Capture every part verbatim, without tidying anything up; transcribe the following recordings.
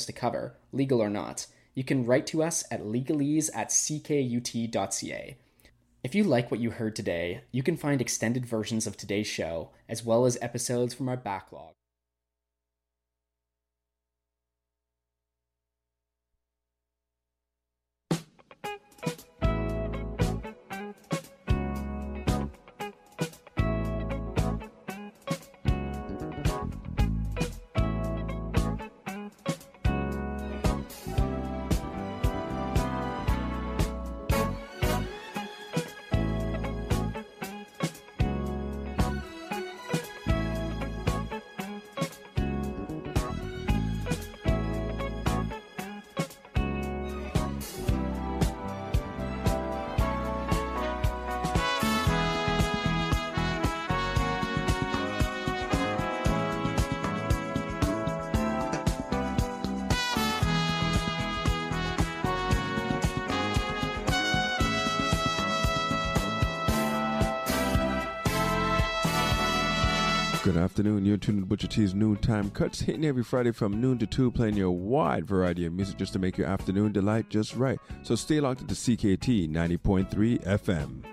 topics to cover, legal or not, you can write to us at legalese at c k u t dot c a. If you like what you heard today, you can find extended versions of today's show, as well as episodes from our backlog. Good afternoon. You're tuned to Butcher T's Noontime Cuts, hitting every Friday from noon to two, playing your wide variety of music just to make your afternoon delight just right. So stay locked into C K T ninety point three F M.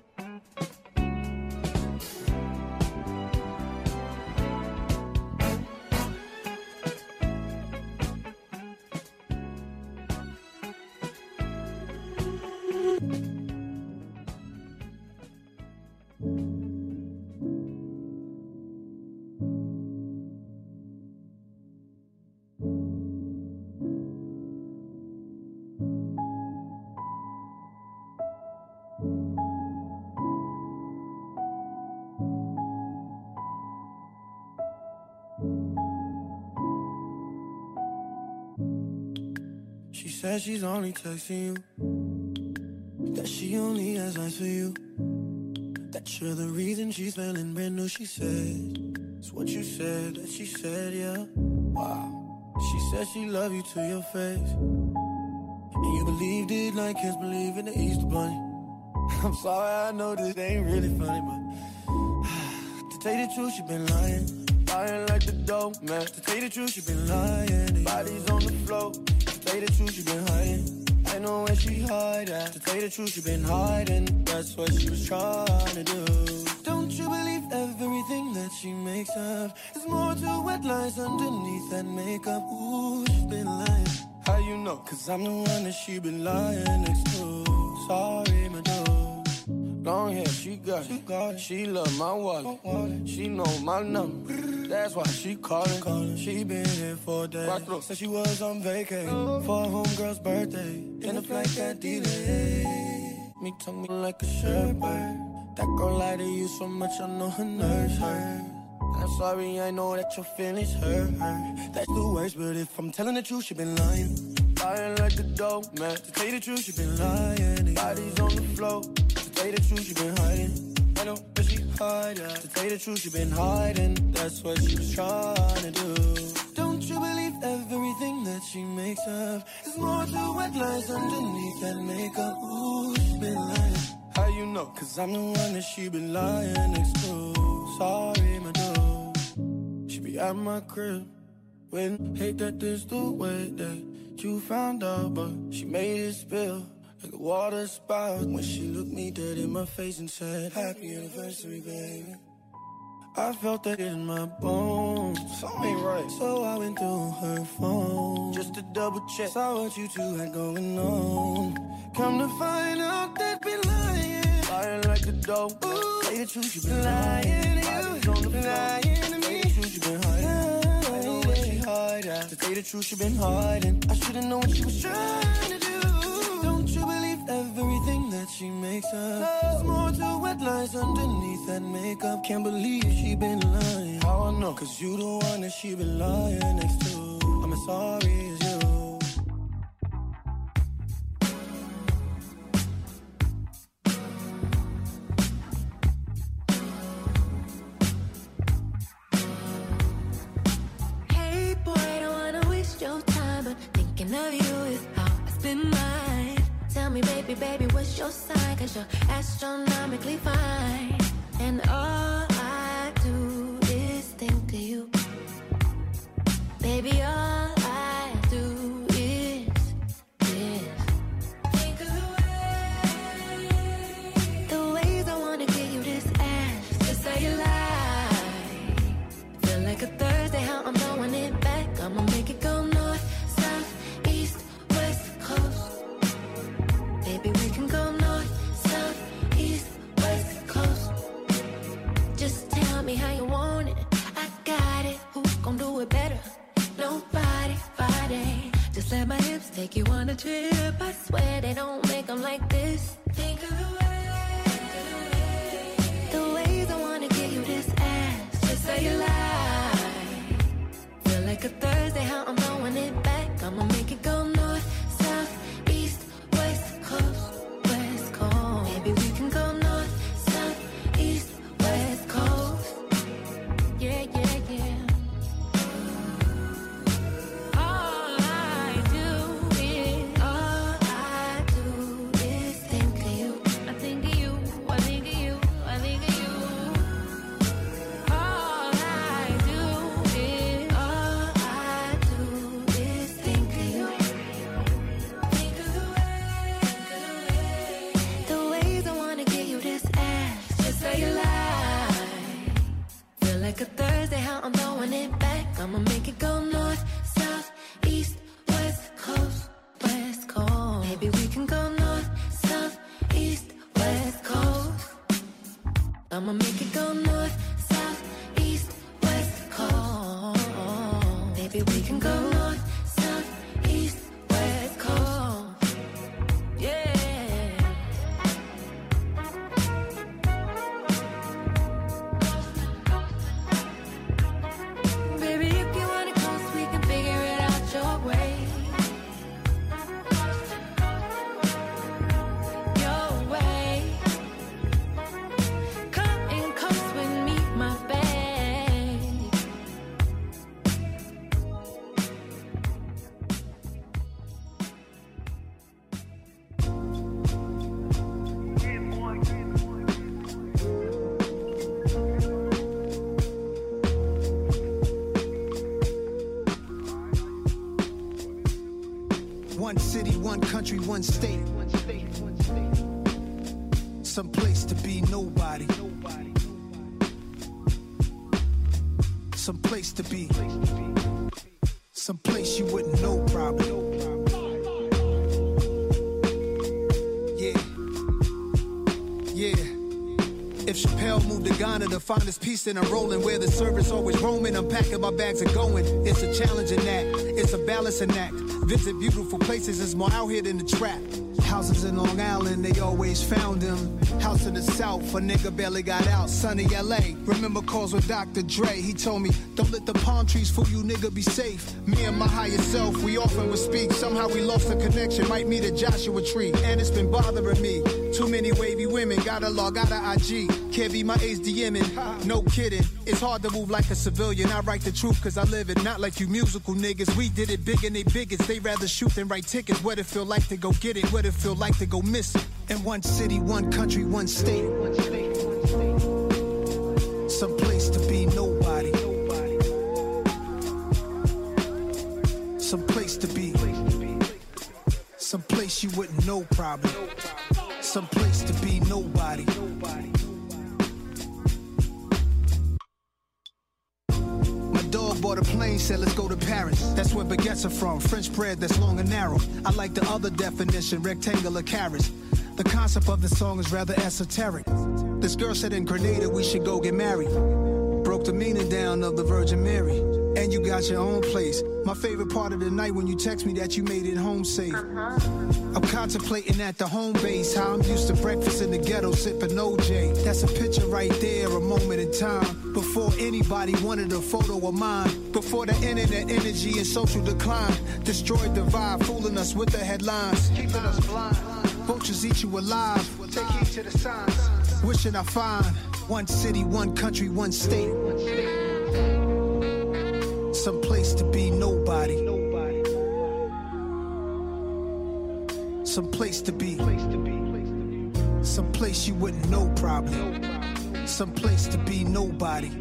She says she's only texting you, that she only has eyes for you, that you're the reason she's feeling brand new. She said, it's what you said, that she said, yeah. Wow. She said she love you to your face, and you believed it like kids believe in the Easter Bunny. I'm sorry, I know this ain't really funny, but to tell you the truth, she been lying. Lying like the dope, man. To tell you the truth, she been lying. Bodies on the floor. To tell you the truth, she been hiding. I know where she hide at. To tell you the truth, she been hiding. That's what she was trying to do. Don't you believe everything that she makes up? There's more to wet lies underneath that makeup. Ooh, she been lying. How you know? Cause I'm the one that she been lying next to. Sorry, my dude. Long hair, she got it. She, got it. She love my wallet. wallet. She know my number. That's why she callin'. callin'. She been here for days. Said she was on vacay for a homegirl's birthday. In a flight got delayed. Me took me like a sherbird. That girl lied to you so much I know her nerves hurt. I'm sorry, I know that your feelings hurt. That's the worst, but if I'm telling the truth, she been lying. Lying like the dope, man. To tell you the truth, she been lying. Bodies on the floor. To tell you the truth, she been hiding. I know where she hide at. To tell you the truth, she been hiding. That's what she was trying to do. Don't you believe everything that she makes up? There's more to wet lies underneath that makeup. Ooh, she been lying. How you know? Cause I'm the one that she been lying next to. Sorry, my dude. She be at my crib. When hate that this the way that you found out, but she made it spill like a water spout. When she looked me dead in my face and said, happy anniversary, baby. I felt that in my bones. Something ain't right. So I went through her phone just to double check. Saw what you two had going on. Come to find out that been lying. Lying like the dope. Ooh, say the truth, you been lying. Lying to you, lying to me. Say the truth, you been hiding. I know where she hide at. To say the truth, she been hiding. I should've known what she was trying to do. Don't you believe everything that she makes up? There's more to wet lies underneath that makeup. Can't believe she been lying. How I know? Cause you the one that she been lying next to. I'm as sorry as you. Hey boy, I don't wanna waste your time, but thinking of you is how I spend mine. Tell me, baby, baby, what's your sign? Cause you're astronomically fine. And all I do is think of you. Baby, all I do Just let my hips take you on a trip. I swear they don't make them like this. Think of the way, the ways I wanna give you this ass. Just say you lie. Feel like a Thursday, how I'm throwing it back. I'ma make it go north, south, east, west, coast, west coast. Maybe we can go north, south, east, west coast. Yeah, yeah, yeah. Like a Thursday, how I'm throwing it back. I'ma make it go north, south, east, west coast, west coast. Maybe we can go north, south, east, west coast. I'ma make it go north, south, east, west coast. Maybe we can go north, south, east, west coast. Yeah. One city, one country, one state. Some place to be nobody. Some place to be. Some place you wouldn't know probably. Yeah. Yeah. If Chappelle moved to Ghana to find his peace, then I'm rolling. Where the servers always roaming, I'm packing my bags and going. It's a challenging act, it's a balancing act. Visit beautiful places, it's more out here than the trap. Houses in Long Island, they always found him. House in the South, a nigga barely got out. Sunny L A, remember calls with Doctor Dre. He told me, don't let the palm trees fool you, nigga, be safe. Me and my higher self, we often would speak. Somehow we lost the connection, might meet a Joshua tree. And it's been bothering me. Too many wavy women, gotta log out of I G. Can't be my age DMing, no kidding. It's hard to move like a civilian. I write the truth cause I live it, not like you musical niggas. We did it big and they bigots. They rather shoot than write tickets. What it feel like to go get it, what it feel like to go miss it. In one city, one country, one state. Some place to be nobody. Some place to be. Some place you wouldn't know probably. Some place to be nobody. My dog bought a plane, said let's go to Paris. That's where baguettes are from, French bread that's long and narrow. I like the other definition, rectangular carrots. The concept of the song is rather esoteric. This girl said in Grenada we should go get married. Broke the meaning down of the Virgin Mary. And you got your own place. My favorite part of the night when you text me that you made it home safe. Uh-huh. I'm contemplating at the home base how I'm used to breakfast in the ghetto sipping O J. That's a picture right there, a moment in time. Before anybody wanted a photo of mine. Before the internet energy and social decline destroyed the vibe, fooling us with the headlines, keeping us blind. Vultures eat you alive. Take heed to the signs. Wishing I find one city, one country, one state. Some place to be nobody. Some place to be. Some place you wouldn't know probably. Some place to be nobody.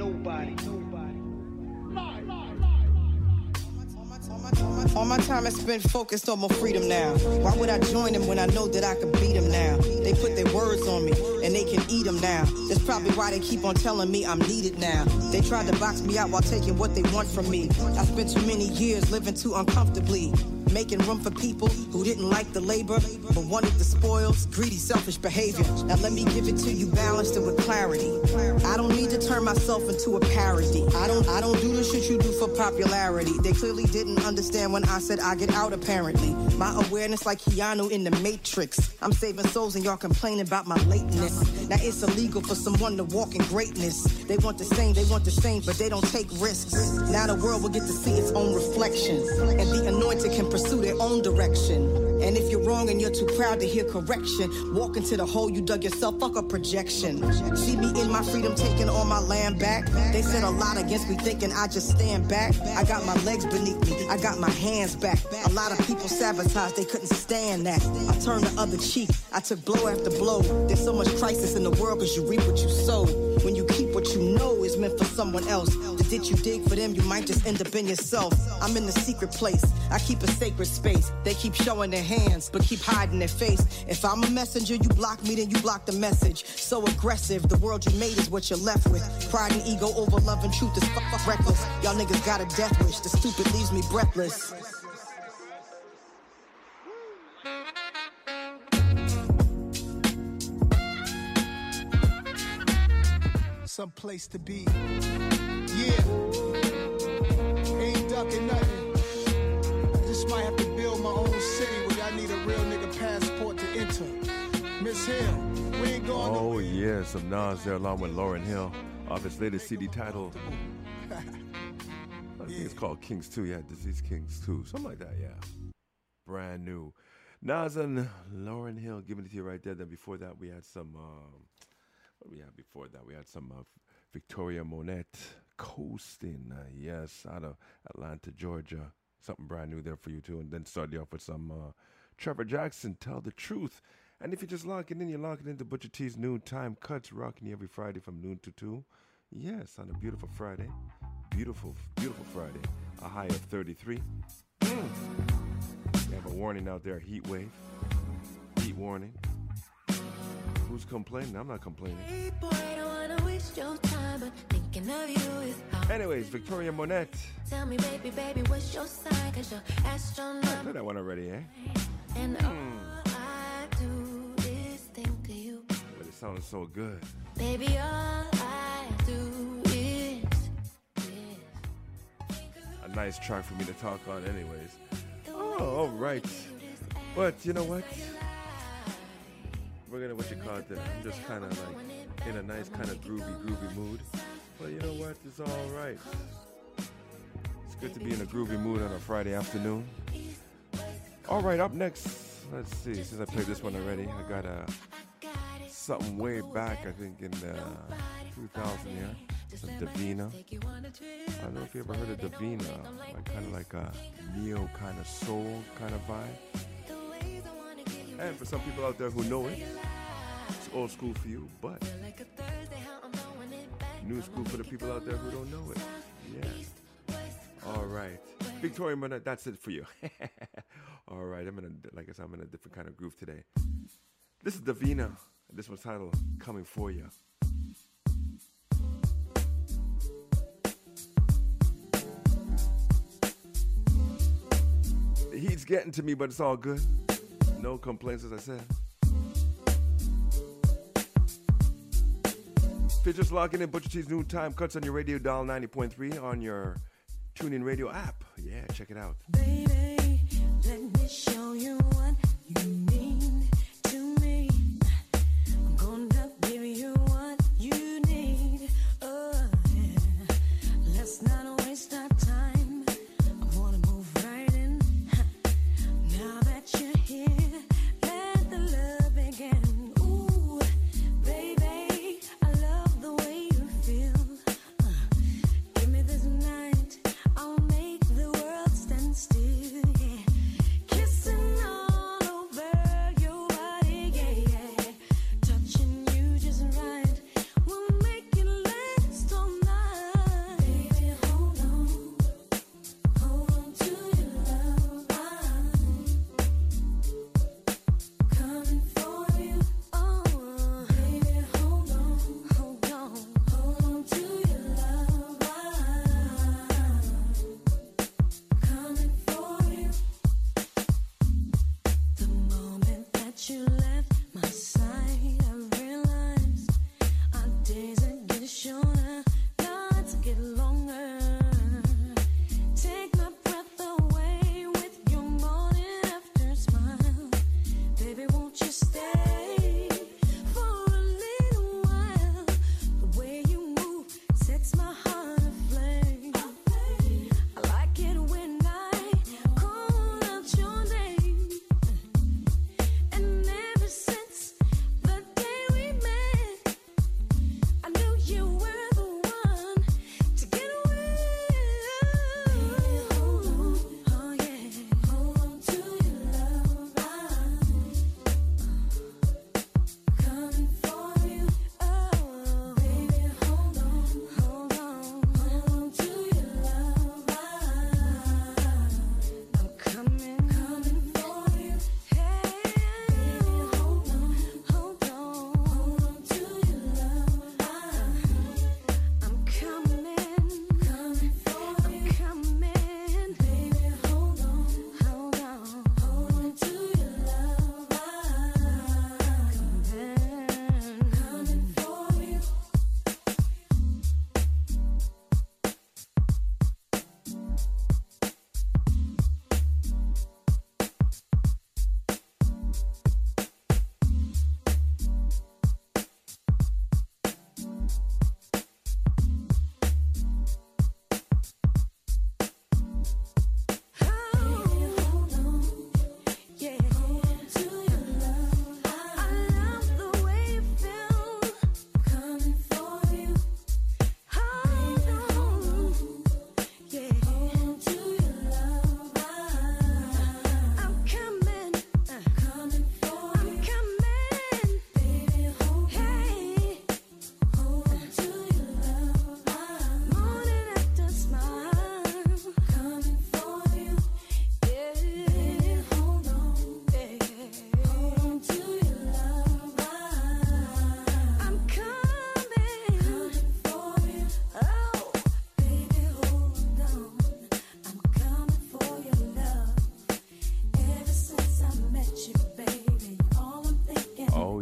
All my time I spent focused on my freedom now. Why would I join them when I know that I can beat them now? They put their words on me and they can eat them now. That's probably why they keep on telling me I'm needed now. They tried to box me out while taking what they want from me. I spent too many years living too uncomfortably. making room for people who didn't like the labor, but wanted the spoils, greedy, selfish behavior. Now let me give it to you balanced and with clarity. I don't need to turn myself into a parody. I don't, I don't do the shit you do for popularity. They clearly didn't understand when I said I get out apparently. My awareness like Keanu in the Matrix. I'm saving souls and y'all complaining about my lateness. Now it's illegal for someone to walk in greatness. They want the same, they want the same, but they don't take risks. Now the world will get to see its own reflection, and the anointed can pursue their own direction. And if you're wrong and you're too proud to hear correction, walk into the hole you dug yourself, fuck a projection. See me in my freedom taking all my land back. They said a lot against me thinking I just stand back. I got my legs beneath me, I got my hands back. A lot of people sabotaged, they couldn't stand that. I turned the other cheek, I took blow after blow. There's so much crisis in the world cause you reap what you sow. When you keep what you know is meant for someone else, the ditch you dig for them, you might just end up in yourself. I'm in the secret place, I keep a sacred space. They keep showing their hands, but keep hiding their face. If I'm a messenger, you block me, then you block the message. So aggressive, the world you made is what you're left with. Pride and ego over love and truth is fuck, fuck reckless. Y'all niggas got a death wish, the stupid leaves me breathless. Some place to be. Yeah. Ain't ducking nothing. I just might have to build my own city where I need a real nigga passport to enter. Miss Hill, we ain't going Oh, nowhere. yeah, some Nas there along with Lauryn Hill off his latest C D titled, I think it's called Kings two. Yeah, Disease Kings two. Something like that, yeah. Brand new. Nas and Lauryn Hill giving it to you right there. Then before that, we had some, um, what we had before that? We had some uh, Victoria Monette Coasting. Uh, yes, out of Atlanta, Georgia. Something brand new there for you, too. And then started you off with some uh, Trevor Jackson, Tell the Truth. And if you're just locking in, you're locking into Butcher T's Noontime Cuts, rocking you every Friday from noon to two. Yes, on a beautiful Friday. Beautiful, beautiful Friday. A high of thirty-three. Mm. We have a warning out there, heat wave. Heat warning. Who's complaining? I'm not complaining. Hey boy, I don't wanna waste your time, but thinking of you is how. Anyways, Victoria Monette. Tell me, baby, baby, what's your sign? Cause you're I astronomical. played that one already, eh? And all I do is think of you. But it sounded so good. Baby, all I do is, is think of A nice track for me to talk on anyways. Oh, all right. But you know what? We're gonna, what you call it, I'm just kind of like in a nice kind of groovy, groovy mood. But you know what? It's all right. It's good to be in a groovy mood on a Friday afternoon. All right, up next, let's see. Since I played this one already, I got a something way back, I think in the two thousand, yeah. Some Davina. I don't know if you ever heard of Davina. Like kind of like a neo kind of soul kind of vibe. And for some people out there who know it, it's old school for you, but new school for the people out there who don't know it. Yeah. All right. Victoria Monette, that's it for you. All right. I'm in a, like I said, I'm in a different kind of groove today. This is Davina. This one's titled Coming For You. The heat's getting to me, but it's all good. No complaints, as I said. If you're just logging in, Butcher T's Noontime Cuts on your radio dial ninety point three on your TuneIn Radio app. Yeah, check it out. Baby, let me show you what you mean to me. I'm gonna give you what you need. Oh, yeah. Let's not waste our time. I wanna move right in. Now that you're here, let the love begin. Ooh, baby, I love the way you feel. Uh, give me this night, I'll make the world stand still.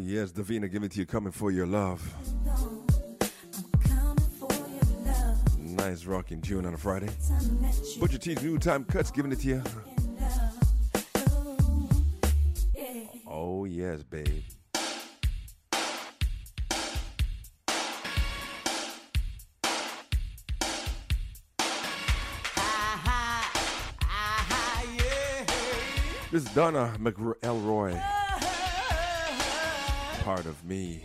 yes, Davina, give it to you, Coming for Your Love. Nice rocking tune on a Friday. Butcher T's New Time Cuts, giving it to you. Oh, yes, babe. This is Donna McElroy. Part of Me.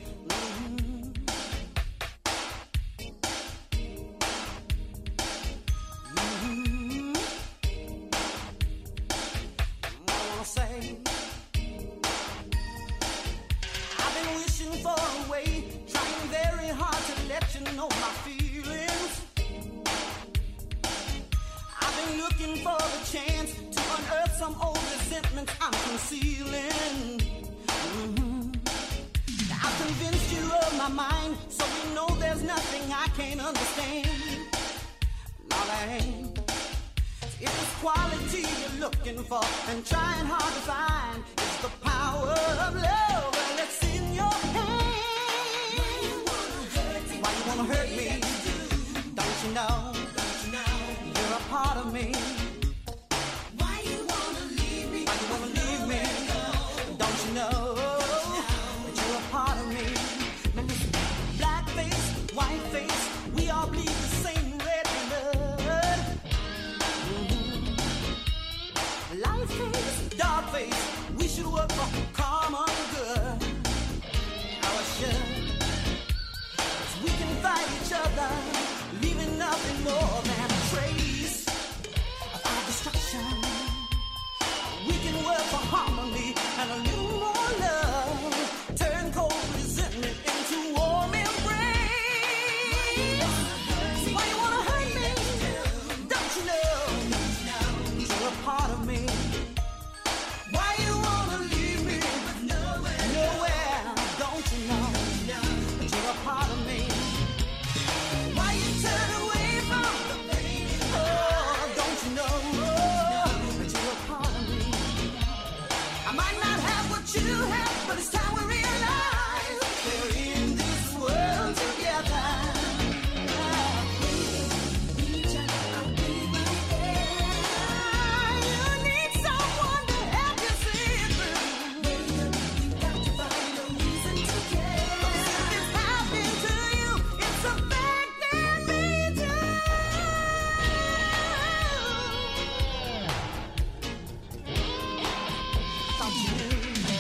And trying hard to find is the power of love. Well, it's in your hand. Why you wanna hurt me? Don't you know? You're a part of me. Why you wanna leave me? Why you wanna leave me? Don't you know that you're a part of me? Black face, white face, we all bleed the same red blood. Light face, dark face, we should work for common good. How I should. 'Cause we can fight each other, leaving nothing more than a trace of our destruction. We can work for harmony and a little more love. Turn cold resentment into warm embrace. Why you wanna hurt me? Don't you know you're a part of me? Why you wanna leave me nowhere? Nowhere, don't you know that you're a part of me? Why you turn away from the pain? Oh, don't you know that you're a part of me? I might not have what you have, but it's time we realize we're in this world together. Reach out, I'll be right there. You need someone to help you see it through. You got to find a reason to care. If it's happening to you, it's affecting me too. Don't you know?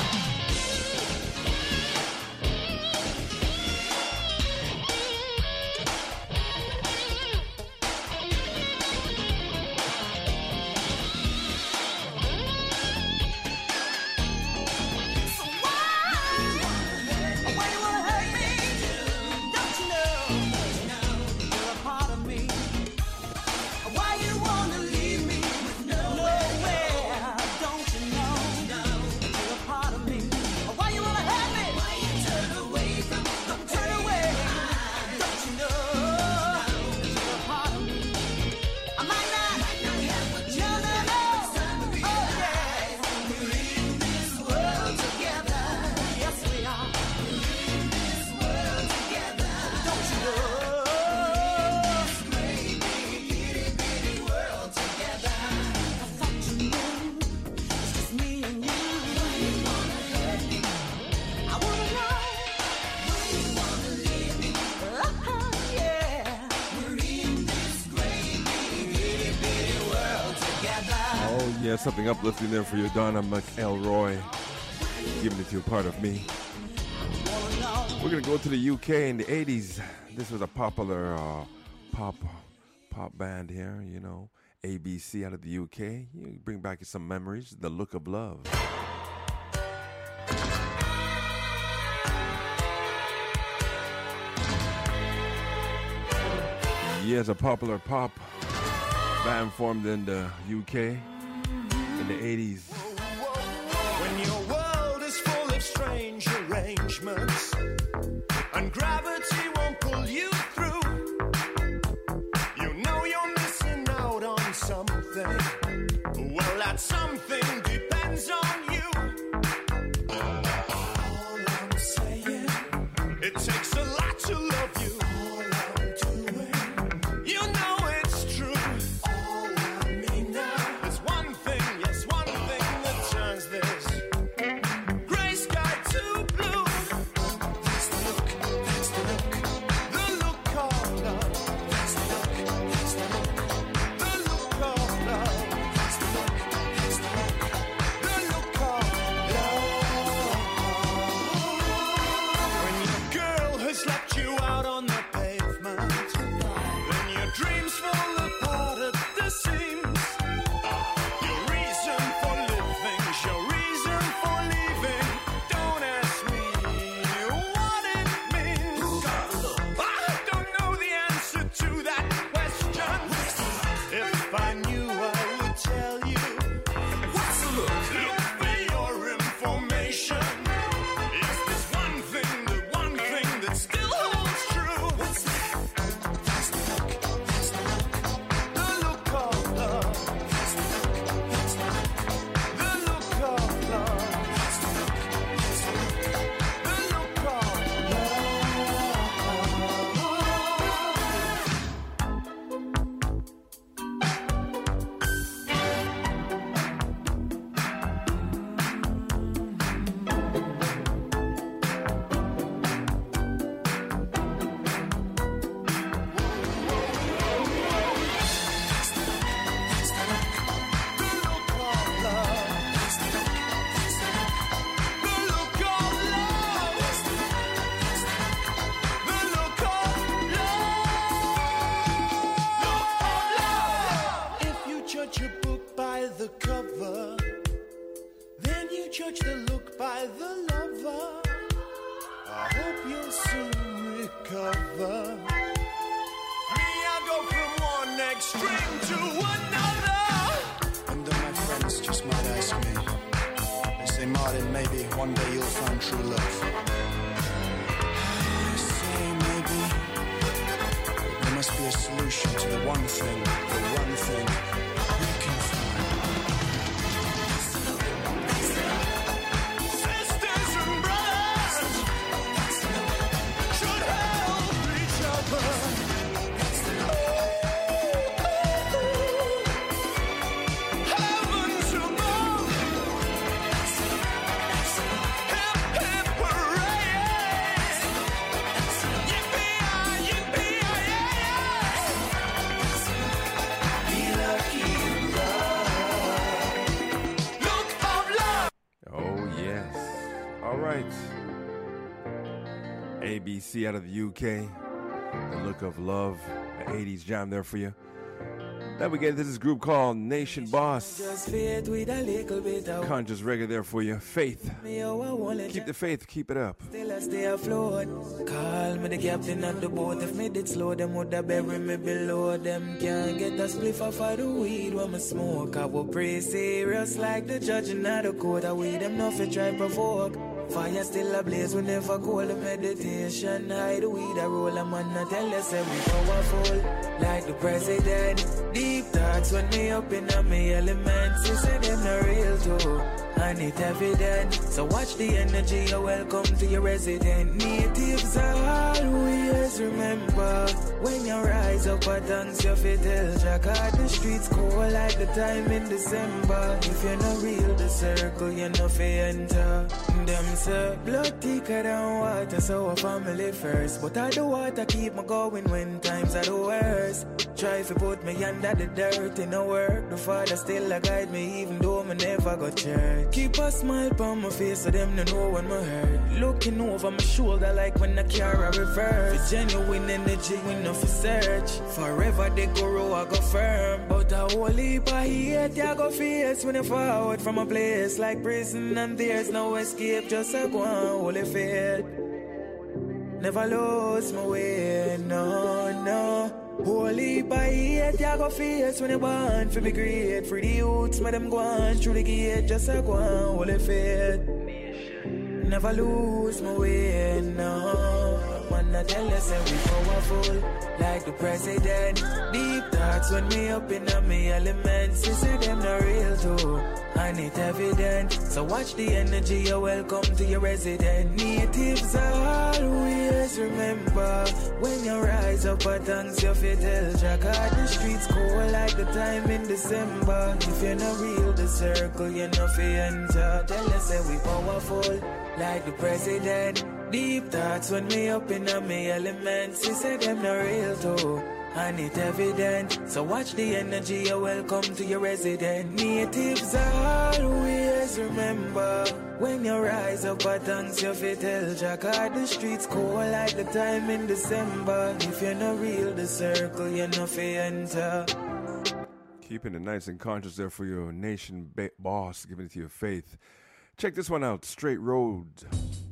So why? Why you wanna hurt me? Don't you know you're a part of me? Why you wanna leave me nowhere? Don't you know you're a part of me? Why you wanna hurt me? Why you turn away from don't turn away? Don't you know you're a part of me? I might not have what you know. Oh yeah, we're in this world together. Yes we are. We're in this world together. Don't you know? This great big itty bitty world together. I thought you knew it's just me and you. Why you wanna hurt me? I wanna know. Why you wanna leave me? Oh yeah, we're in this great big itty bitty world together. Oh, yeah, something uplifting there for you, Donna McElroy. Giving it to you, Part of Me. Wanna know. We're going to go to the U K in the eighties. This was a popular uh, pop pop band here, you know, A B C out of the U K. You bring back some memories, The Look of Love. Yes, a popular pop band formed in the U K in the eighties. When your world is full of strange arrangements and gravity won't pull you through, you know you're missing out on something. Well, that something depends on you. All I'm saying judge the look by the lover. I hope you'll soon recover. Me, I go from one extreme to another. And then my friends just might ask me, they say, Martin, maybe one day you'll find true love. I say maybe there must be a solution to the one thing, the one thing we can find. Sisters and brothers should help each other. Heavens above. Hip, hip, hooray. Yippee-yi, yippee-yi-yi. Be lucky in love. Look of love. Oh, yes. All right. A B C out of the U K. The Look of Love. An eighties jam there for you. Then we get into this group called Nation Boss. Just faith with a little bit of Conscious reggae there for you. Faith. me, oh, I wanna Keep the faith. Keep it up. still I stay afloat. Call me the captain of the boat. If me did slow, them woulda bury me below. Them can't get a spliff off of the weed when me smoke. I will pray serious like the judge in the court. I weed them nothing try provoke. Fire still ablaze, we never call the meditation. Hide the weed, I roll a man, I tell us we powerful. Like the president, deep thoughts when me up in a me elements. You say them not real too, and it evident. So watch the energy, you're welcome to your resident. Natives are always remember. When you rise up a dance, you feel tell Jack out the streets cold like the time in December. If you're not real, the circle, you're not fi enter. Them say blood thicker than water, so a family first. But I the water keep me going when times are the worst. Try to put me under the dirt in the work. The Father still a guide me even though me never got church. Keep a smile on my face so them no know when me hurt. Looking over my shoulder like when I carry a reverse. For genuine energy we no fi search. Forever they go row I go firm. But a whole heap of hate I go face when you fall out from a place like prison and there's no escape. Just a go on holy faith. Never lose my way, no, no. Holy by hate, you go face when you born for be great. For the youths, me them go on through the gate. Just a go on holy faith. Never lose my way, no. Man, I tell you, say we powerful. Like the president. Deep thoughts when me up in a me elements. You see them not real too, and it evident. So watch the energy, you're welcome to your resident. Natives are always remember. When you rise up a thanks, you feel tell Jack out the streets cold like the time in December. If you're not real, the circle, you're not fi enter. Tell us say we powerful, like the president. Deep thoughts when me up in a me elements. You say them not real too, and it evident. So watch the energy, you're welcome to your resident. Natives are always remember. When you rise up a thanks, you fi tell Jack out the streets cold like the time in December. If you're not real, the circle, you're not fi enter. Keeping it nice and conscious there for your nation ba- boss, giving it to your faith. Check this one out, Straight Roads.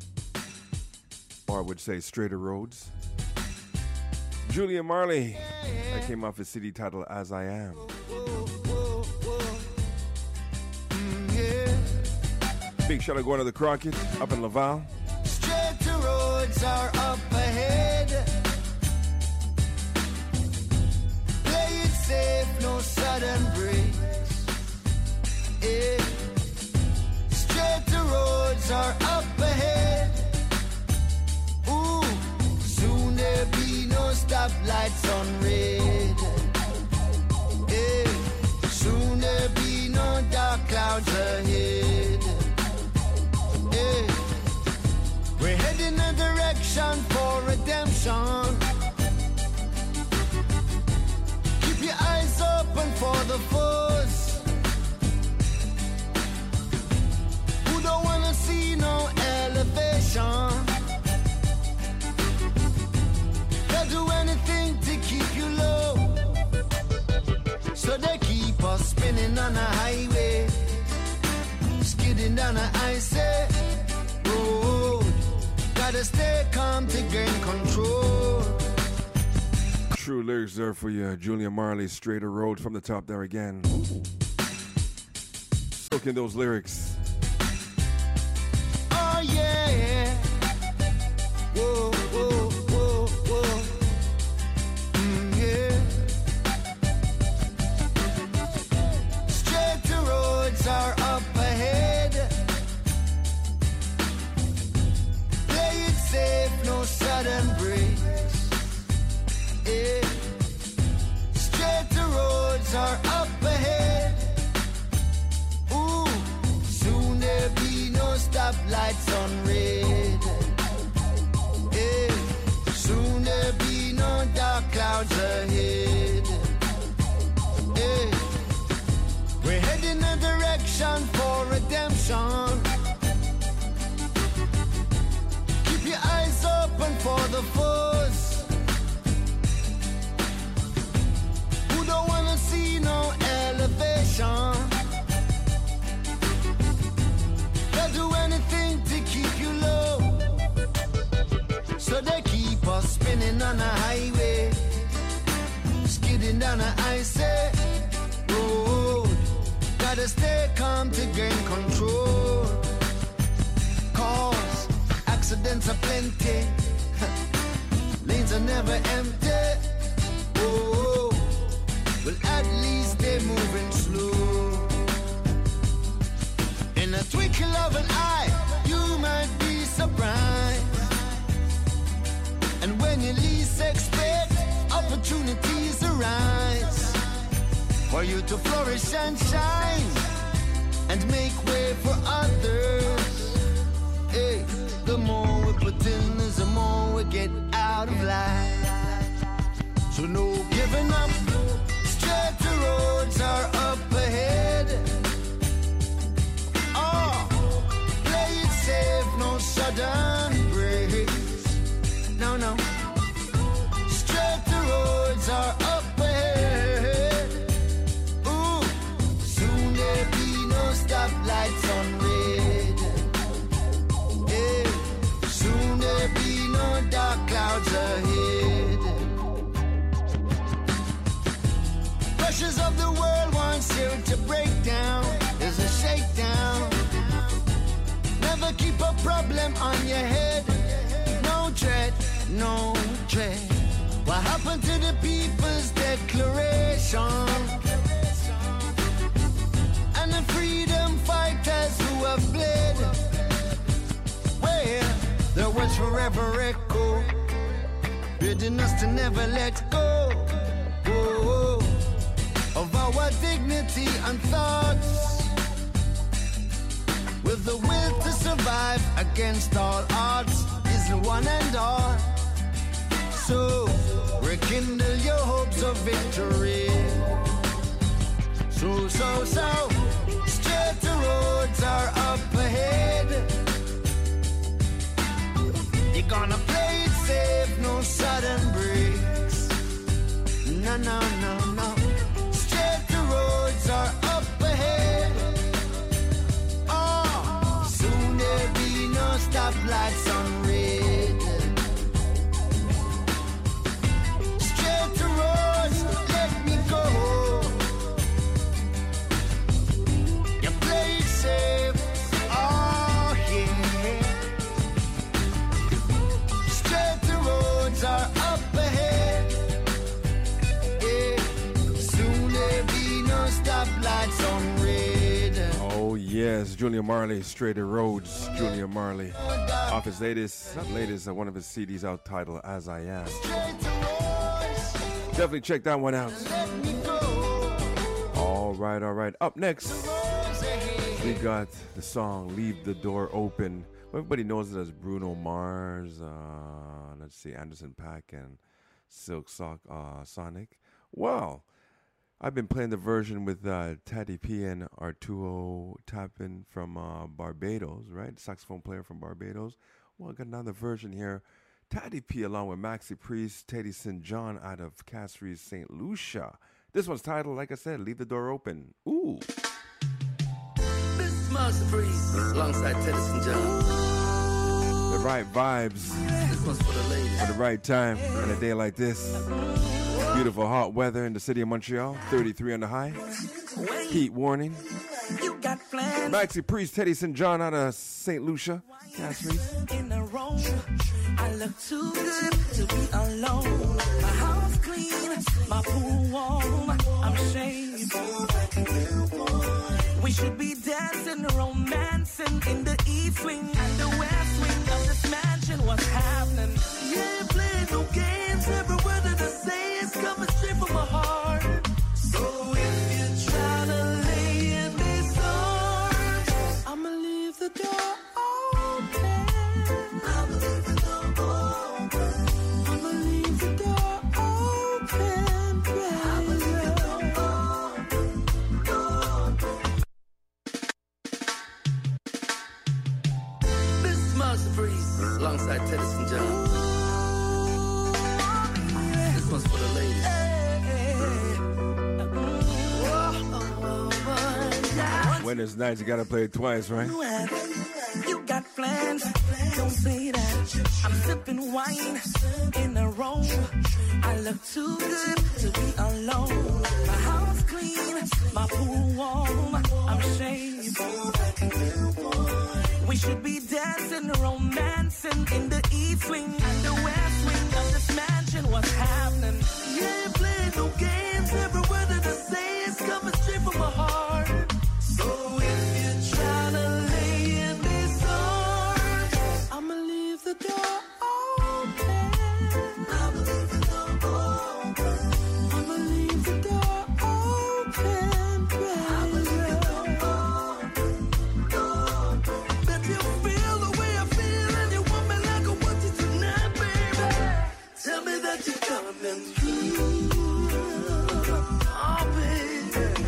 Or I would say Straighter Roads. Julia Marley. That came off his city title, As I Am. Mm, yeah. Big shout out going to the Crockett up in Laval. Straighter roads are up ahead. Play it safe, no sudden breaks. Yeah. Straighter roads are up ahead. Ooh, soon there be no stoplights on red. Yeah. Soon there be no dark clouds ahead. Yeah. We're heading a direction for redemption. Keep your eyes open for the foes who don't wanna see no elevation. They'll do anything to keep you low, so they keep us spinning on a highway, skidding skidding down an icy road. Gotta stay calm to gain control. True lyrics there for you. Julia Marley, Straighter Road from the top there again. Soak in those lyrics. Oh yeah. Whoa, whoa, whoa, whoa. Mm, yeah. Straight roads are up ahead. Play it safe, no sudden breaks. Yeah. Straight roads are up ahead. Ooh, soon there be no stoplights on red. Yeah. Soon there be no dark clouds ahead. Yeah. We're heading a direction for redemption. Keep your eyes open for the foes who don't wanna see no elevation. They'll do anything to keep you low, so they keep us spinning on a highway, skidding down an icy road. Gotta stay calm to gain control, cause accidents are plenty. Lanes are never empty. Oh, well at least they're moving slow. In a twinkle of an eye, you might be surprised. And when you least expect, opportunities arise for you to flourish and shine and make way for others. Hey, the more we put in is the more we get out of line. So no giving up, straighter roads are up ahead. Oh, play it safe, no sudden breaks. No, no, straighter roads are up ahead. Ooh, soon there be no stoplights on red. Yeah, soon there be no dark clouds ahead. Pressures of the world wants you to break down. There's a shakedown. Never keep a problem on your head. No dread, no dread. What happened to the People's Declaration and the freedom fighters who have bled? Well, their words forever echo, bidding us to never let go. Whoa, of our dignity and thoughts, with the will to survive against all odds is the one and all. So rekindle your hopes of victory. So, so, so straighter roads are up ahead. You're gonna play it safe, no sudden breaks. No, no, no, no. Straighter roads are up ahead. Oh, soon there'll be no stoplights on red. Straighter roads, let me go. You play it safe. Oh, yeah. Straighter roads are up ahead. Yeah. Soon there'll be no stoplights on red. Oh yes, Julia Marley, Straighter Roads. Julia Marley, off his latest, not latest, uh, one of his C Ds out titled As I Am. Definitely check that one out. All right, all right. Up next, we got the song Leave the Door Open. Everybody knows it as Bruno Mars, uh, let's see, Anderson .Paak and Silk Sock, uh, Sonic. Well, I've been playing the version with uh, Taddy P and Arturo Tapin from uh, Barbados, right? Saxophone player from Barbados. Well, I got another version here. Taddy P along with Maxi Priest, Teddy Saint John out of Castries, Saint Lucia. This one's titled, like I said, Leave the Door Open. Ooh. This must smells the breeze alongside Teddyson John. The right vibes. This one's for the ladies. For the right time on a day like this. Beautiful hot weather in the city of Montreal. thirty-three on the high. Heat warning. You got plans. Maxi Priest, Teddy Saint John out of Saint Lucia. In a row, I look too good to be alone. My house clean, my pool warm. I'm shaved. We should be dancing, romancing in the east wing and the west wing of this mansion. What's happening? Yeah, playing no games. Every word that I say is coming straight from my heart. So if you're trying to lay in these arms, I'ma leave the door open. I'ma leave the door open. I'ma leave the door open, baby. I'ma leave the door open. This smells the breeze alongside Teddyson John. This one's for the ladies. When it's nice, you gotta play it twice, right? You got plans, don't say that. I'm sipping wine in a row. I look too good to be alone. My house clean, my pool warm. I'm shaved. We should be dancing, romancing in the east wing and the west wing of this mansion. What's happening? Yeah, playing no games. Every word that I say is coming straight from my heart. So if you're trying to lay in these arms, I'ma leave the door open. I'ma leave the door open. I'ma leave the door open, baby. I'ma leave the door open. Bet you feel the way I feel and you want me like I want you tonight, baby. Tell me that you're coming through. Oh, baby.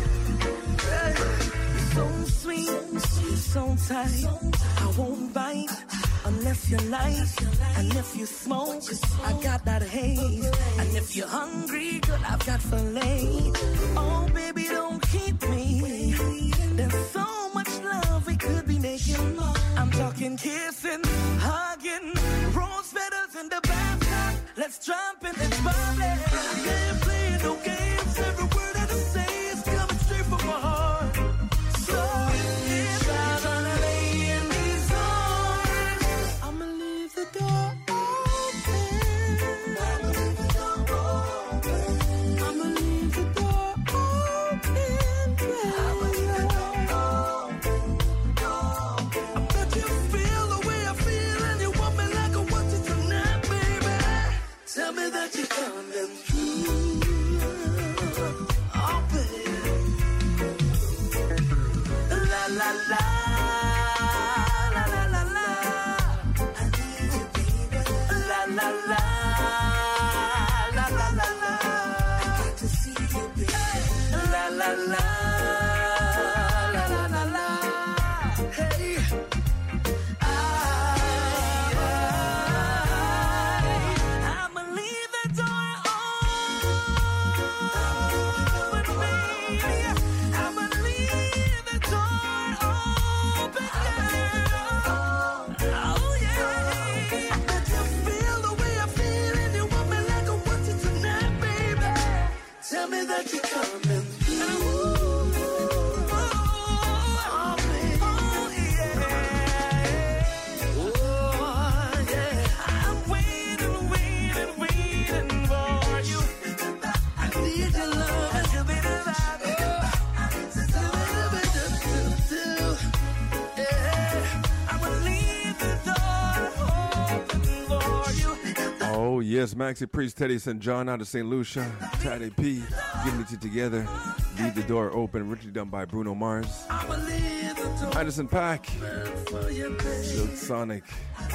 So sweet, so tight. I won't bite unless you like. And if you smoke, I got that haze. And if you're hungry, girl, I've got filet. Oh, baby, don't keep me. There's so much love we could be making. I'm talking kissing, hugging, rose petals in the bathtub. Let's jump in this bubble. I can't play no games. Every word that I say is coming straight from my heart. So if you're trying to lay in these arms, I'ma leave the door open. I'ma leave the door open. I'ma leave the door open, baby. I'ma leave the door open. I bet you feel the way I feel and you want me like I want you tonight, baby. Tell me that you're coming through. Oh, baby. La la la, la la la la. I need you, baby. La la la, la la la la. I got to see you, baby. La la la, la la la la. Hey, I, I, I'ma leave the door open, baby. I'ma leave the door open, girl. Oh yeah. But you feel the way I feel and you want me like I want you tonight, baby. Tell me that you're coming through. Oh, baby. Oh, yeah. Oh, yeah. I'm waiting, waiting, waiting for you. I need your love. I should be the vibe. Oh, yes, Maxi Priest, Teddy Saint John out of Saint Lucia. Taddy P, giving it to you together. Leave the door open, richly done by Bruno Mars. Anderson .Paak, Silk Sonic.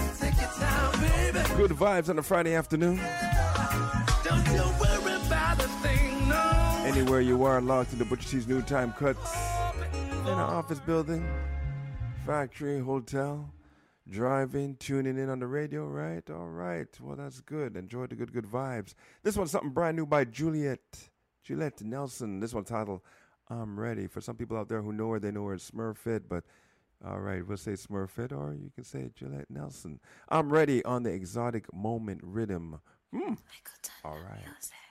Good vibes on a Friday afternoon. Don't you worry about a thing, no. Anywhere you are, locked in the Butcher T's Noontime Cuts. In an office building, factory, hotel, driving, tuning in on the radio, right? All right. Well, that's good. Enjoy the good, good vibes. This one's something brand new by Juliet. Juliet Nelson. This one's titled I'm Ready. For some people out there who know her, they know her as Smurfette, but All right, we'll say Smurfette, or you can say Gillette Nelson. I'm ready on the exotic moment rhythm. Hmm. All right.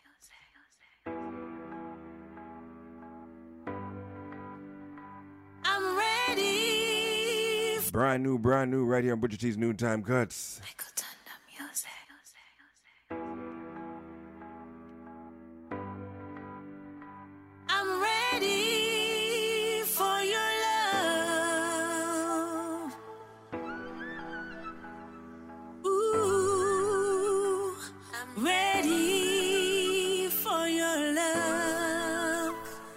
I'm ready. Brand new, brand new, right here on Butcher T's Noontime Cuts. I'm ready for your love. Ooh, I'm ready for your love.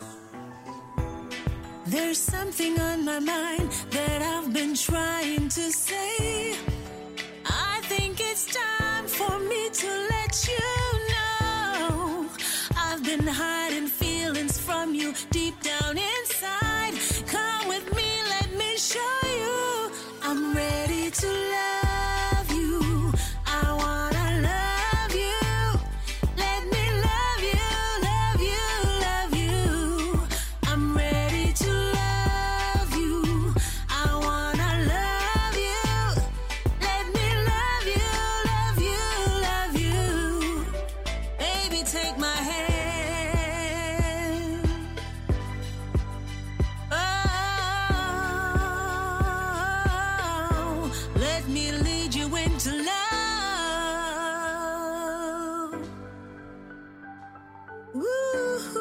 There's something on my mind that I've been trying to say. I think it's time for me to let you know I've been hiding feelings from you deep down inside. Come with me, let me show you. I'm ready to love you. I wanna love you. Let me love you, love you, love you. I'm ready to love you. I wanna love you. Let me love you, love you, love you. Baby, take my hand. Oh, let me lead you into love. Ooh.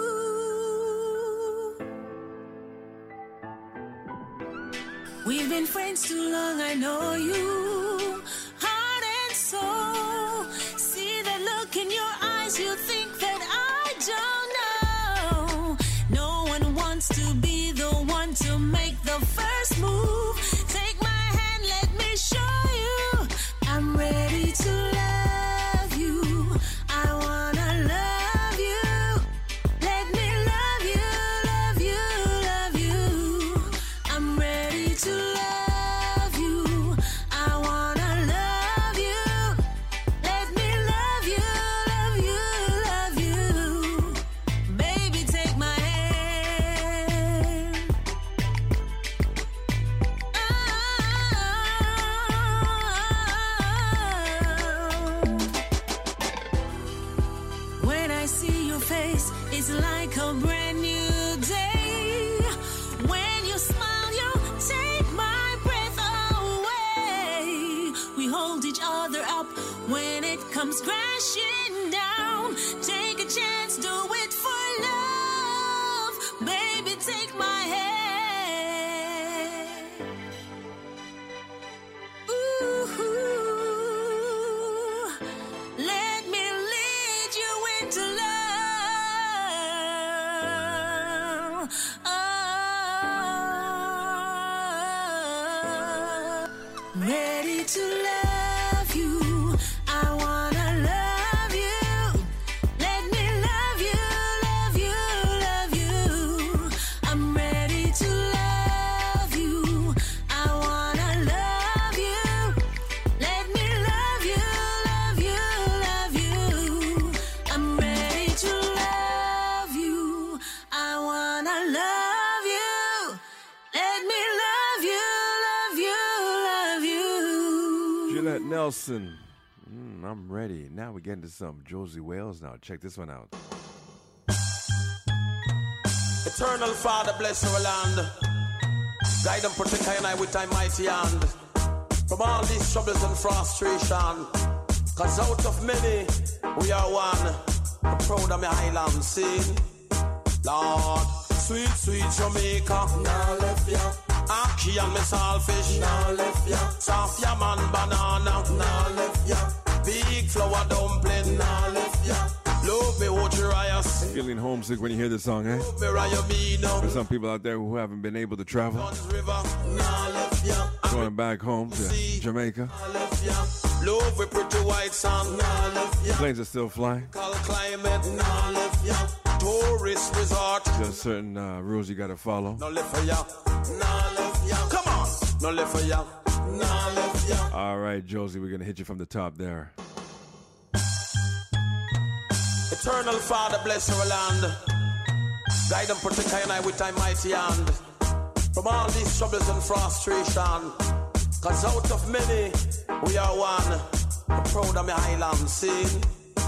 We've been friends too long, I know you, heart and soul. See that look in your eyes, you think that I don't know. No one wants to be the one to make the first move. Take my hand, let me show you. I'm ready to love you. I wanna love you. Let me love you, love you, love you. I'm ready to love you. I wanna love you. Let me love you, love you, love you. Baby, take my hand. Oh. When I see your face, it's like a brand new day. When you smile, you take my breath away. We hold each other up when it comes crashing down. Take a chance, do it for love. Baby, take my hand. Ooh, let me lead you into love. Oh, ready to love you. I wanna love you. Let me love you, love you, love you. I'm ready to love you. I wanna love you. Let me love you, love you, love you. I'm ready to love you. I wanna love you. Let me love you, love you, love you. Gillette Nelson. Mm, I'm ready. Now we get into some Josie Wales now. Check this one out. Eternal Father, bless our land. Guide and protect I and I with thy mighty hand. From all these troubles and frustration. Cause out of many, we are one. I'm proud of my highland scene. Lord, sweet, sweet Jamaica. Now left ya. Aki and me saltfish. Now left ya. Soft yam and banana. Now left ya. Big flour dumpling. Now left ya. Love me, watch your eyes. Feeling homesick when you hear this song, eh? Love me, Raya Bino. For some people out there who haven't been able to travel, River. Now left ya. going back home to Jamaica. Now left ya. Love with pretty white sun. Now left ya. Planes are still flying. Cold climate. Now left ya. Tourist resort. There's certain uh, rules you gotta follow. No left for ya. Now left ya. Come on. No left for ya. Now left ya. All right, Josie, we're gonna hit you from the top there. Eternal Father, bless our land. Guide and protect I and I with thy mighty hand. from all these troubles and frustration. Cause out of many, we are one. I'm proud of my island scene.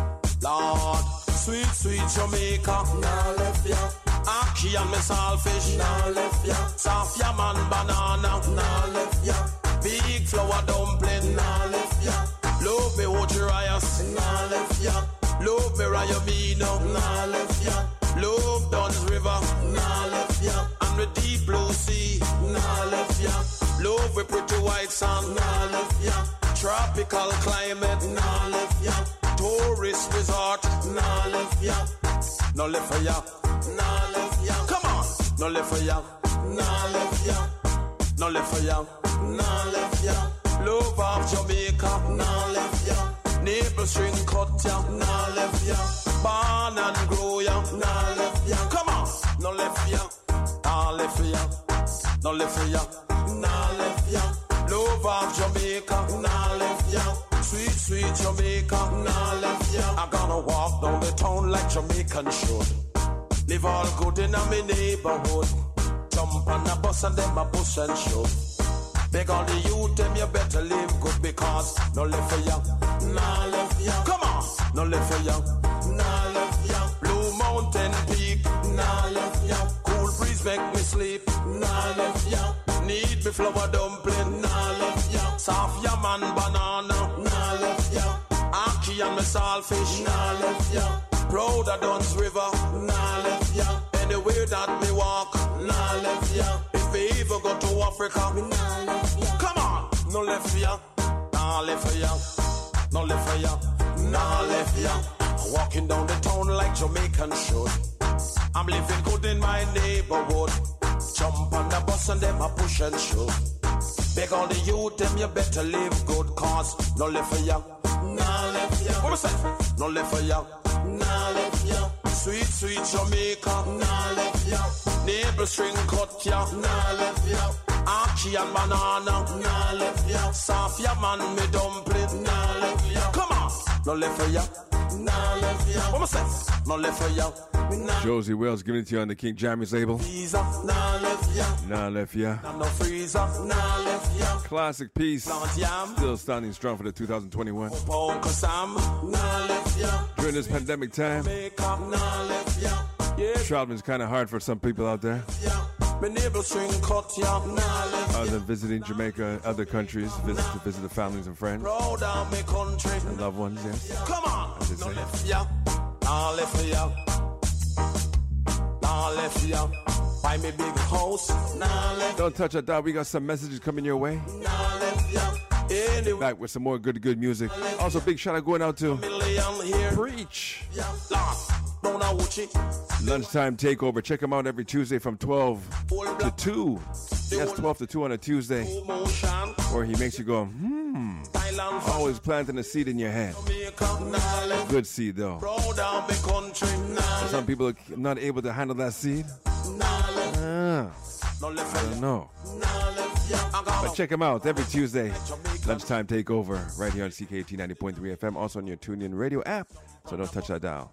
Lord, sweet, sweet Jamaica, now left ya. Aki and me saltfish, now left ya. Soft yam and banana, now left ya. Big flour dumpling, now left ya. Love me Ochirias, now left ya. Love me Rayomino, now left ya. Love Dunn's River, now left ya. And the deep blue sea, now left ya. Love with pretty white sand, nah left ya. Tropical climate, nah left ya. Tourist resort, nah left ya. No left for ya, nah left ya. Come on, no left for ya, nah left ya. No left for ya, nah left ya. Love of Jamaica, nah left ya. Nipple string cut ya, nah left ya. Born and grow ya, nah left ya. Come on, no left for ya, nah left for ya. No left for ya. Nah left ya. Love of Jamaica, nah left ya. Sweet, sweet Jamaica, nah left ya. I'm gonna walk down the town like Jamaican should. Live all good in a me neighborhood. Jump on the bus and then my push and shove. Beg all the youth, them you better live good because no left for ya, nah left ya. Come on, no left for ya, nah left ya. Blue Mountain Peak, nah left ya. Cool breeze make me sleep, nah left ya. Need me flour dumpling, nah left ya. Soft yam and banana, nah left ya. Aki and me saltfish, nah left ya. Proud of Dunn's River, nah left ya. Anywhere that me walk, nah left ya. If we even go to Africa, nah left ya. Come on, no left ya, nah left ya. No left ya, nah left ya. Walking down the town like Jamaican should. I'm living good in my neighborhood. Jump on the bus and them a push and shove. Beg all the youth, them you better live good cause no left for ya, nah left ya. What was that? No left for ya, nah left ya. Sweet, sweet Jamaica, nah left ya. Nipple string cut ya, nah left ya. Aki and banana, nah left ya. Soft yam and me dumpling, nah left ya. Come on, no left for ya, nah left ya. What was that? No left for ya. Josie Wells giving it to you on the King Jammys label. Nah left ya. Nah left ya. No freezer. Nah left ya. Classic piece. Still standing strong for the two thousand twenty-one. During this pandemic time, traveling is kind of hard for some people out there. Other than visiting Jamaica, other countries, visit to visit the families and friends and loved ones. Yes. Come on. As they say. Nah left ya. Nah left ya. Buy me big house. Nah left. Don't touch that dial. We got some messages coming your way. Nah left ya. Anyway. Back with some more good, good music. Also, big shout out going out to Preach. Lunchtime Takeover. Check them out every Tuesday from twelve to two. Yes, twelve to two on a Tuesday. Where he makes you go, hmm. Always planting a seed in your head. Good seed, though. Some people are not able to handle that seed. Ah, I don't know. But check them out every Tuesday. Lunchtime Takeover right here on C K T ninety point three F M. Also on your TuneIn Radio app. So don't touch that dial.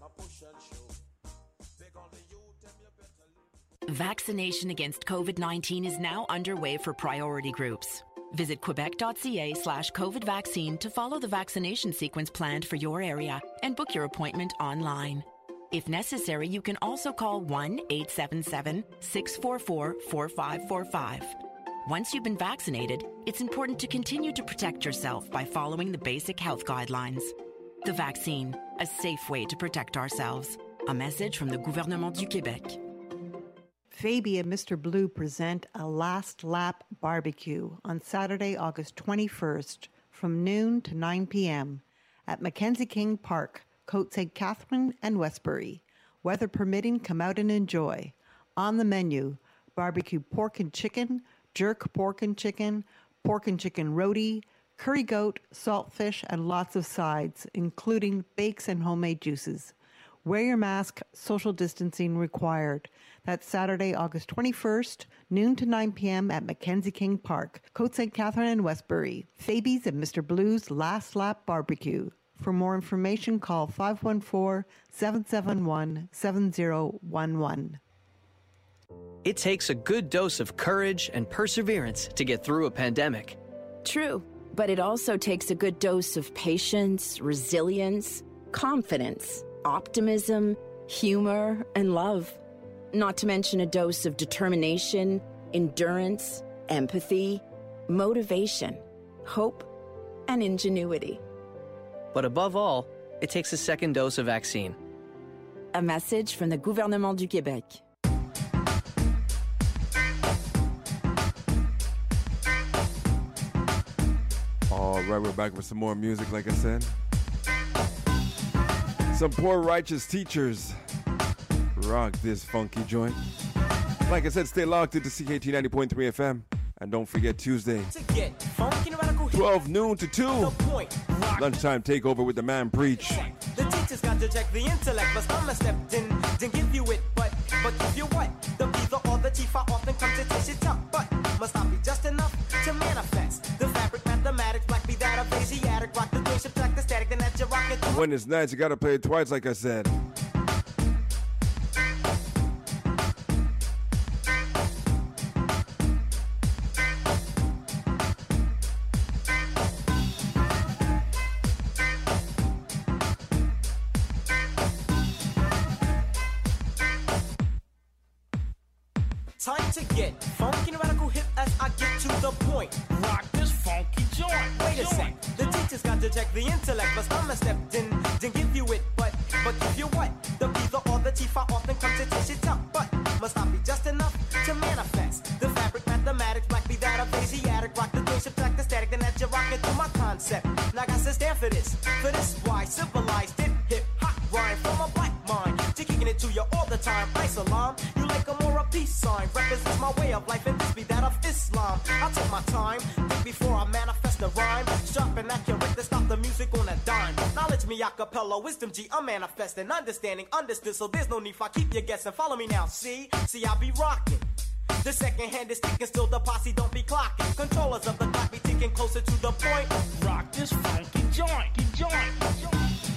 Vaccination against COVID nineteen is now underway for priority groups. Visit quebec.ca slash COVID vaccine to follow the vaccination sequence planned for your area and book your appointment online. If necessary, you can also call one eight seven seven, six four four, four five four five. Once you've been vaccinated, it's important to continue to protect yourself by following the basic health guidelines. The vaccine, a safe way to protect ourselves. A message from the Gouvernement du Québec. Fabi and Mister Blue present a Last Lap Barbecue on Saturday, August twenty-first from noon to nine p.m. at Mackenzie King Park, Côte Saint Catherine and Westbury. Weather permitting, come out and enjoy. On the menu, barbecue pork and chicken, jerk pork and chicken, pork and chicken roti, curry goat, saltfish, and lots of sides, including bakes and homemade juices. Wear your mask, social distancing required. That's Saturday, August twenty-first, noon to nine p.m. at Mackenzie King Park, Côte Saint Catherine and Westbury. Fabi's and Mister Blue's Last Lap Barbecue. For more information, call five one four, seven seven one, seven zero one one. It takes a good dose of courage and perseverance to get through a pandemic. True, but it also takes a good dose of patience, resilience, confidence, optimism, humor, and love. Not to mention a dose of determination, endurance, empathy, motivation, hope, and ingenuity. But above all, it takes a second dose of vaccine. A message from the Gouvernement du Québec. All right, we're back with some more music, like I said. Some poor righteous teachers rock this funky joint. Like I said, stay locked into C K T ninety point three F M. And don't forget Tuesday, twelve noon to two, lunchtime takeover with the man Preach. The teachers got to check the intellect, but some have stepped in, didn't give you it, but, but give you what? The either or the chief, I often come to taste it tough, but must not be just enough to manifest. The fabric, mathematics, black be that of Asiatic, rock the doing, subtract the static, then that you rock it. When it's nice, you gotta play it twice, like I said. Time to get funky and radical hip as I get to the point. Rock this funky joint. Wait a sec. The teachers got to check the intellect, but some have stepped in, didn't give you it, but but give you what? The either or the chief, I often come to taste it tough, but must not be just enough to manifest. The fabric, mathematics, black be that of Asiatic, rock the doing, subtract the static, then that you rock it to my concept. Now I got to stand for this, for this why civilized it, hip hop rhyme from a black mind, to kicking it to you all the time. Isolam, you like a more a peace sign. Represents my way of life and this be that of Islam. I'll take my time, think before I manifest a rhyme. Sharp and accurate to stop the music on a dime. Knowledge me acapella, wisdom G, I'm manifesting. Understanding, understood, so there's no need for I keep you guessing. Follow me now, see? See, I'll be rocking. The second hand is ticking, still the posse don't be clocking. Controllers of the clock be ticking closer to the point. Rock this funky joint, joint, joint.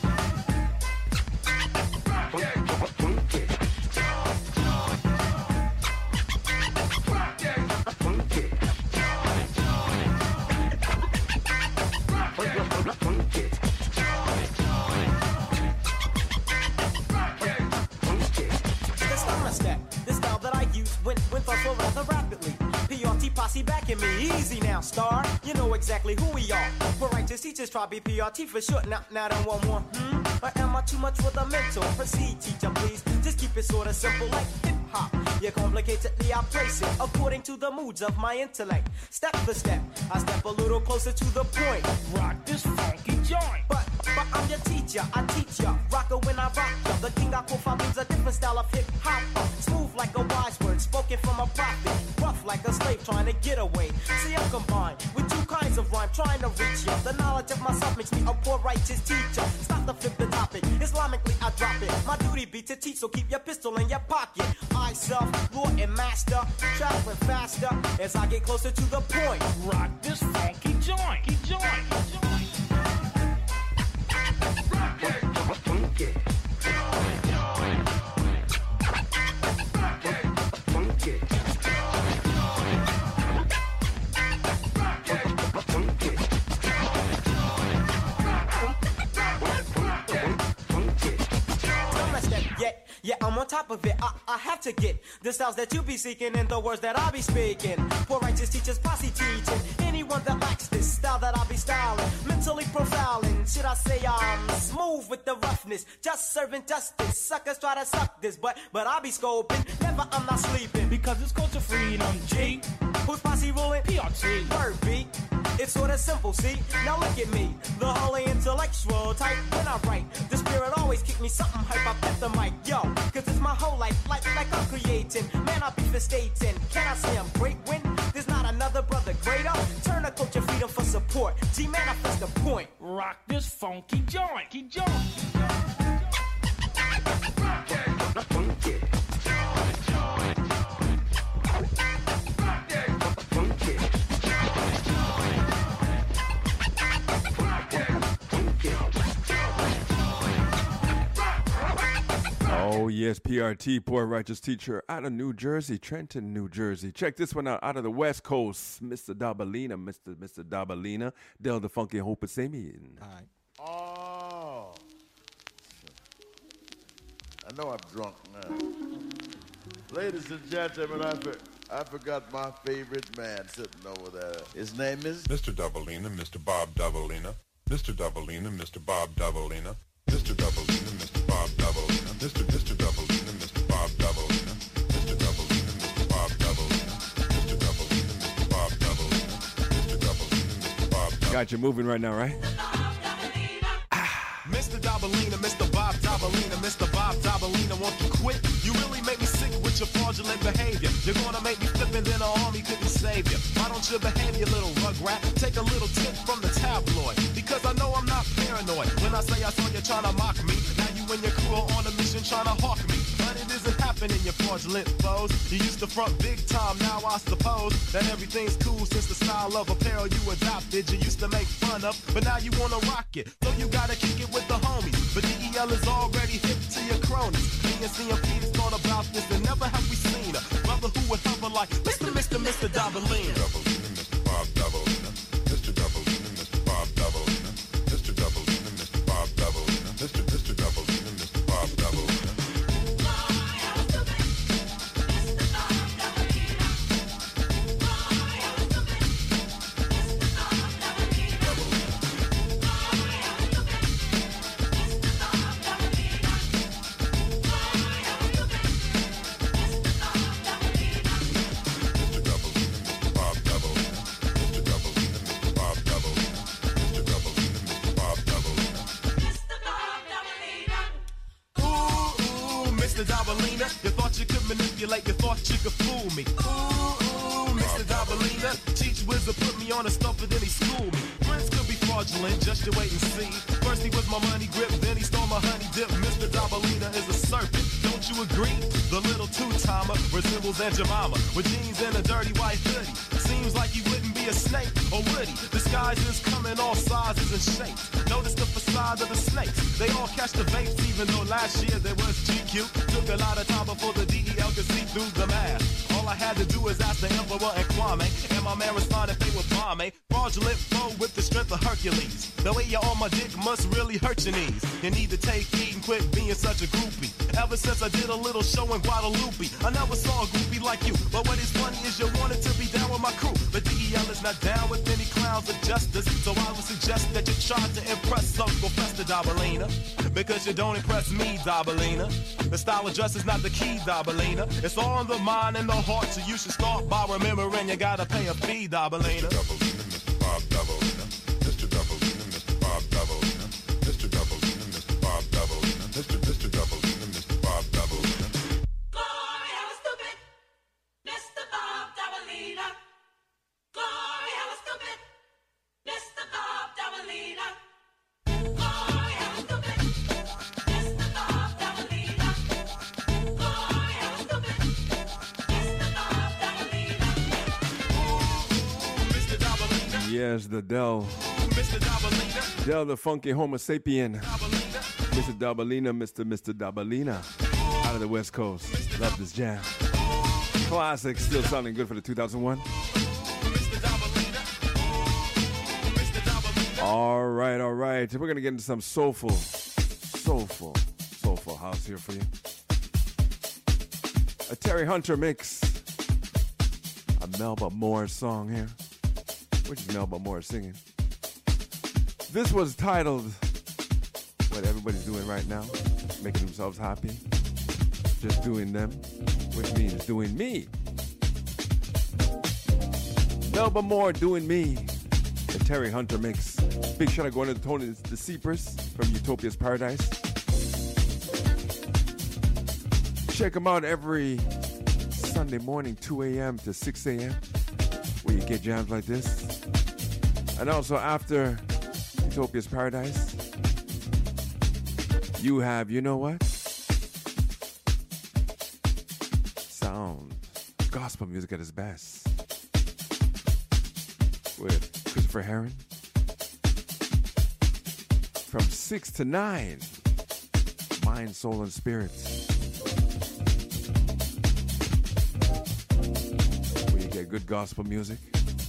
So rather rapidly, P R T posse backing me. Easy now, star. You know exactly who we are. We're righteous teachers, try B P R T for short. Now, now, don't want more. Hmm? Or am I too much for the mental? Proceed, teacher, please. Just keep it sorta simple like hip hop. You complicatedly, I place it according to the moods of my intellect. Step for step, I step a little closer to the point. Rock this funky joint. But, but I'm your teacher, I teach ya. Rocker when I rock ya. The king I call means a different style of hip hop. Smooth like a wise word, spoken from a prophet. Rough like a slave trying to get away. See, I'm combined with two kinds of rhyme trying to reach ya. The knowledge of myself makes me a poor righteous teacher. Stop the flip the topic, Islamically I drop it. My duty be to teach, so keep your pistol in your pocket. I self, Lord and master, traveling faster as I get closer to the point. Rock this funky joint, joint, joint. Rock it, funky. Yeah, I'm on top of it. I, I have to get the styles that you be seeking and the words that I be speaking. Poor righteous teachers, posse teaching. Anyone that lacks this style that I be styling, mentally profiling. Should I say I'm smooth with the roughness, just serving justice. Suckers try to suck this, but but I be scoping. Never, I'm not sleeping because it's culture freedom. G, who's posse ruling? P R T. Word beat. It's sorta simple, see? Now look at me, the holy intellectual type. When I write, the spirit always kick me something hype. I pet the mic, yo, cause it's my whole life, like, like I'm creating. Man, I be festating. Can I say I'm great when there's not another brother greater? Turn a culture freedom for support. G, manifest the point. Rock this funky joint, joint, joint. Rock it, funky. Oh, yes, P R T, Poor Righteous Teacher, out of New Jersey, Trenton, New Jersey. Check this one out, out of the West Coast, Mister Dabalina, Mister Mister Dabalina, Del the Funky Hope of Samian. All right. Oh. I know I'm drunk now. Ladies and gentlemen, I, for, I forgot my favorite man sitting over there. His name is? Mister Dabalina, Mister Bob Dabalina. Mister Dabalina, Mister Bob Dabalina. Mister Dabalina, Mister Bob Dabalina. Mister Mister Dabalina, Mister Bob Dabalina. Mister Dabalina, Mister Bob Dabalina. Mister Dabalina, Mister Bob Dabalina. Mister Dabalina, Mister Bob Dabalina. Got you moving right now, right? Mister Dabalina, Mister Bob Dabalina, Mister Bob Dabalina, won't you quit? You really make me sick with your fraudulent behavior. You're gonna make me flip and then the army couldn't save you. Why don't you behave, you little rugrat? Take a little tip from the tabloid. Because I know I'm not paranoid. When I say I saw you trying to mock me, now you and your crew are on a mission trying to hawk me. But it isn't happening, you fraudulent foes. You used to front big time, now I suppose that everything's cool since the style of apparel you adopted. You used to make fun of, but now you wanna rock it. So you gotta kick it with the homies. But D E L is already hip to your cronies. Me and C M P has thought about this and never have we seen a brother who would hover like Mister Mister Mister Dabalina. Dabalina, Mister Bob Dabalina. Mister Dabalina, Mister Bob Dabalina. Mister Dabalina, Mister Bob Dabalina. Mister Mister Dabalina, Mister Bob Dabalina. Dabalina, you thought you could manipulate, you thought you could fool me. Ooh, ooh, Mister Dabalina, teach wizard put me on a stump and then he schooled me. Prince could be fraudulent, just you wait and see. First he was my money grip, then he stole my honey dip. Mister Dabalina is a serpent, don't you agree? The little two-timer resembles Aunt Jemima with jeans and a dirty white hoodie. Seems like he wouldn't be a snake, or would he? Disguises come in all sizes and shapes. Notice the facade of the snakes. They all catch the vapes, even though last year there was G Q. Took a lot of time before the D E L could see through the mask. All I had to do is ask the Emperor and Kwame, and my man responded they were bomb. Fraudulent foe with the strength of Hercules. The way you're on my dick must really hurt your knees. You need to take heed and quit being such a groupie. Ever since I did a little show in Guadalupe, I never saw a groupie like you. But what is funny is you wanted to be down with my crew. But D E L is not down with any clowns of justice. So I would suggest that you try to impress Uncle Fester Dabalina. Because you don't impress me, Dabalina. The style of dress is not the key, Dabalina. It's all in the mind and the heart. So you should start by remembering you gotta pay a fee, Dabalina. Mister Dabalina, Mister Bob Dabalina. Mister Dabalina, Mister Bob Dabalina. Mister Dabalina, Mister Bob Dabalina. Mister Mister Dabalina, Mister Bob Dabalina. Glory, I was stupid. Mister Bob Dabalina. Glory, I was stupid. Mister Bob Dabalina. Glory, I was stupid. Mister Bob Dabalina. Glory, I was stupid. Mister Bob Dabalina. Mister Dabalina. Yes, the Del. Mister Dabalina. Del the Funky Homo Sapien. Mister Dabalina, Mister Mister Dabalina. Out of the West Coast. Love this jam. Classic, still sounding good for the two thousand one. All right, all right. We're going to get into some soulful, soulful, soulful house here for you. A Terry Hunter mix. A Melba Moore song here. Which is Melba Moore singing. This was titled what everybody's doing right now. Making themselves happy. Just doing them. Which means doing me. Melba Moore doing me. The Terry Hunter mix. Big shout out going to Tony the Seepers from Utopia's Paradise. Check them out every Sunday morning, two a.m. to six a.m. where you get jams like this. And also after Utopia's Paradise, you have, you know what? Sound. Gospel music at its best. With Christopher Herron. From six to nine. Mind, Soul, and Spirit. good gospel music.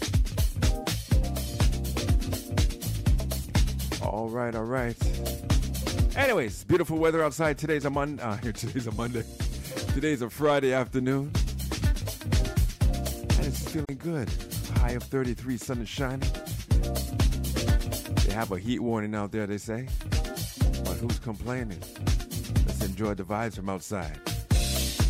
All right, all right. Anyways, beautiful weather outside. Today's a Monday. Uh, today's a Monday. Today's a Friday afternoon. And it's feeling good. High of thirty-three, sun is shining. They have a heat warning out there, they say. But who's complaining? Let's enjoy the vibes from outside.